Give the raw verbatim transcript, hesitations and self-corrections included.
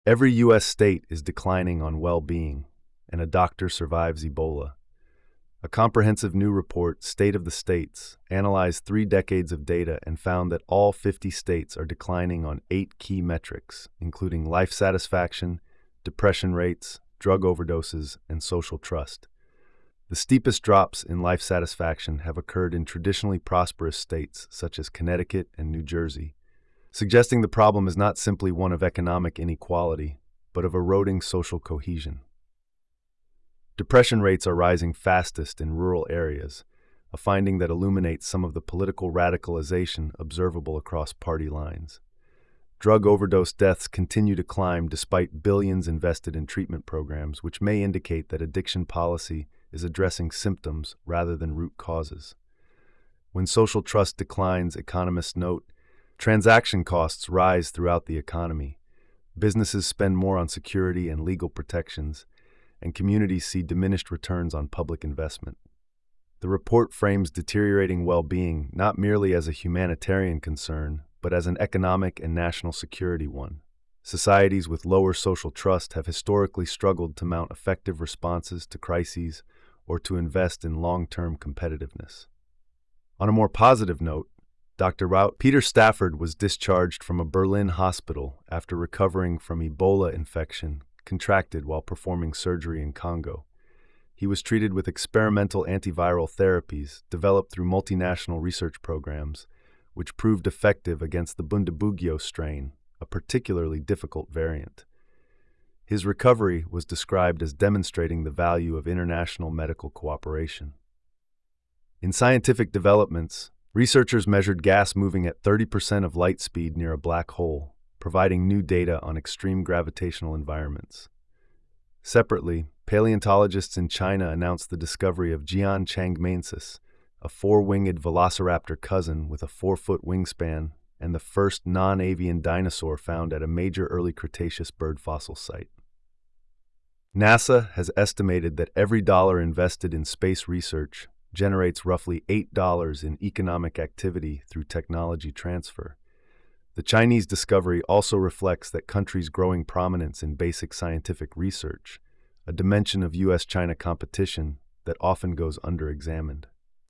Every U S state is declining on well-being, and a doctor survives Ebola. A comprehensive new report, State of the States, analyzed three decades of data and found that all fifty states are declining on eight key metrics, including life satisfaction, depression rates, drug overdoses, and social trust. The steepest drops in life satisfaction have occurred in traditionally prosperous states such as Connecticut and New Jersey, suggesting the problem is not simply one of economic inequality, but of eroding social cohesion. Depression rates are rising fastest in rural areas, a finding that illuminates some of the political radicalization observable across party lines. Drug overdose deaths continue to climb despite billions invested in treatment programs, which may indicate that addiction policy is addressing symptoms rather than root causes. When social trust declines, economists note, transaction costs rise throughout the economy. Businesses spend more on security and legal protections, and communities see diminished returns on public investment. The report frames deteriorating well-being not merely as a humanitarian concern, but as an economic and national security one. Societies with lower social trust have historically struggled to mount effective responses to crises or to invest in long-term competitiveness. On a more positive note, Doctor Wout Peter Stafford was discharged from a Berlin hospital after recovering from Ebola infection contracted while performing surgery in Congo. He was treated with experimental antiviral therapies developed through multinational research programs, which proved effective against the Bundibugyo strain, a particularly difficult variant. His recovery was described as demonstrating the value of international medical cooperation. In scientific developments, researchers measured gas moving at thirty percent of light speed near a black hole, providing new data on extreme gravitational environments. Separately, paleontologists in China announced the discovery of Jianchangmaensis, a four-winged velociraptor cousin with a four-foot wingspan and the first non-avian dinosaur found at a major early Cretaceous bird fossil site. NASA has estimated that every dollar invested in space research generates roughly eight dollars in economic activity through technology transfer. The Chinese discovery also reflects that country's growing prominence in basic scientific research, a dimension of U S China competition that often goes underexamined.